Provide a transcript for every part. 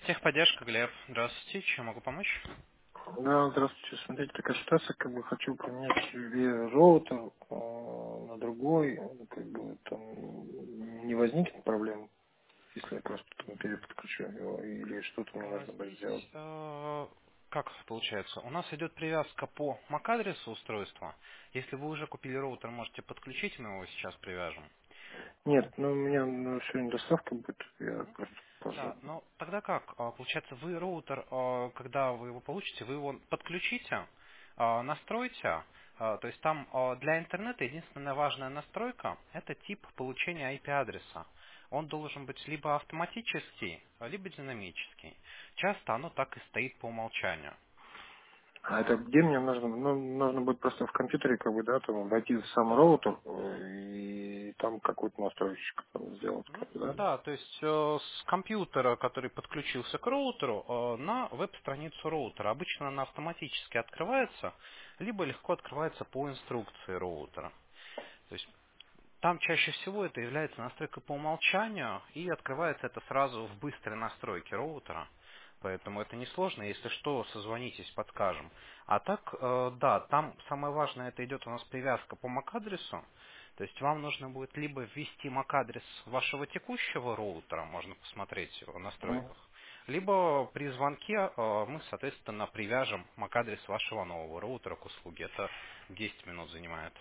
Техподдержка, Глеб. Здравствуйте. Чем могу помочь? Да, здравствуйте. Смотрите, такая ситуация, как бы хочу поменять роутер на другой, как бы там не возникнет проблем, если я просто там переподключу его, или что-то мне нужно будет сделать. Здесь как получается? У нас идет привязка по MAC-адресу устройства. Если вы уже купили роутер, можете подключить, мы его сейчас привяжем. Нет, ну у меня сегодня доставка будет, я Мгм. просто позже. Да, но тогда как? Получается, вы роутер, когда вы его получите, вы его подключите, настройте. То есть там для интернета единственная важная настройка — это тип получения IP-адреса. Он должен быть либо автоматический, либо динамический. Часто оно так и стоит по умолчанию. А это где мне нужно? Ну, нужно будет просто в компьютере, как бы, да, там войти в сам роутер и там какую-то настройку там сделать, как бы, да? Да, то есть с компьютера, который подключился к роутеру, на веб-страницу роутера. Обычно она автоматически открывается, либо легко открывается по инструкции роутера. То есть там чаще всего это является настройкой по умолчанию, и открывается это сразу в быстрой настройке роутера. Поэтому это несложно, если что, созвонитесь, подскажем. А так, да, там самое важное, это идет у нас привязка по MAC-адресу. То есть вам нужно будет либо ввести MAC-адрес вашего текущего роутера, можно посмотреть в настройках, либо при звонке мы, соответственно, привяжем MAC-адрес вашего нового роутера к услуге. Это 10 минут занимает.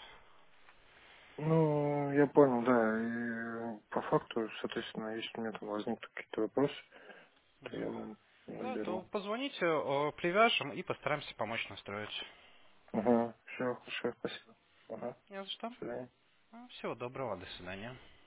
Ну, я понял, да. И по факту, соответственно, если у меня там возникнут какие-то вопросы, то я вам Да, то наберу. позвоните, привяжем и постараемся помочь настроить. Ага, все, хорошо, спасибо. Ага, Не за что. до свидания. Всего доброго, до свидания.